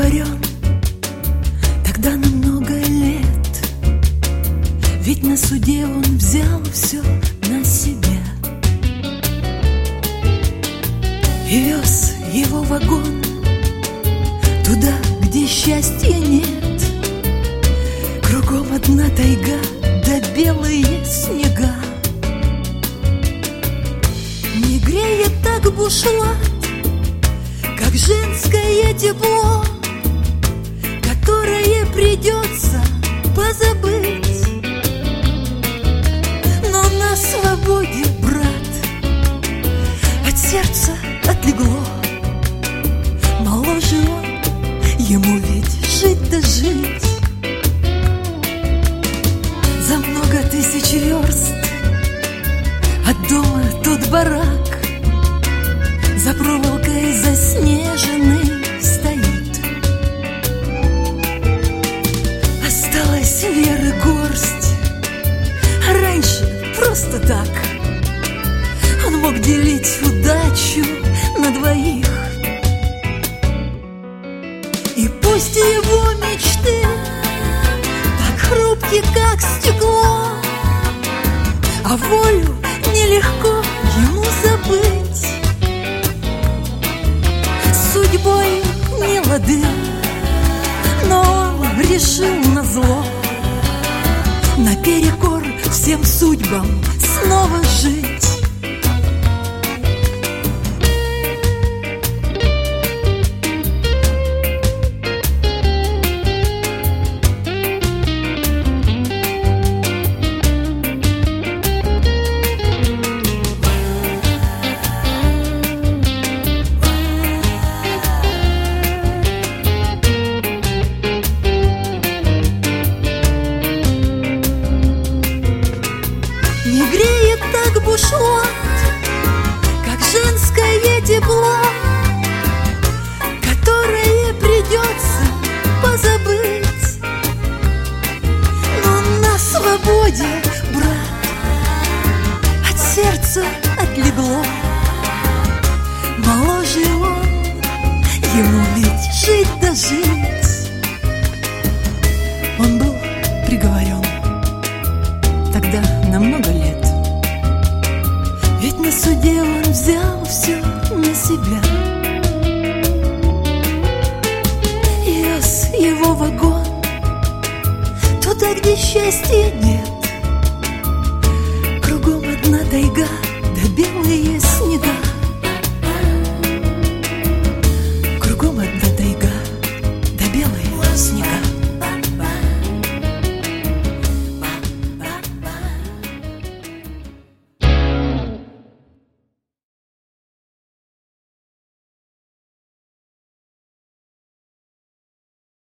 приговорен тогда на много лет, ведь на суде он взял все на себя. И вез его вагон туда, где счастья нет. Кругом одна тайга да белые снега. Не греет так бушлат, как женское тепло, которое придется позабыть. Но на свободе, брат, от сердца отлегло. Моложе он, ему ведь жить да жить. За много тысяч верст от дома тот барак за проволокой заснеженный стоит. Осталась веры горсть, а раньше просто так он мог делить удачу на двоих. И пусть его мечты так хрупки, как стекло, а волю нелегко ему забыть. С судьбой не лады, но он решил назло, наперекор всем судьбам снова жить. Не греет так бушлат, как женское тепло, которое придется позабыть. Но на свободе, брат, от сердца отлегло. Моложе он, ему ведь жить да жить. Он был приговорен тогда на много лет, ведь на суде он взял все на себя. И вез его вагон туда, где счастья нет. Кругом одна тайга да белые снега. Кругом одна тайга да белые снега.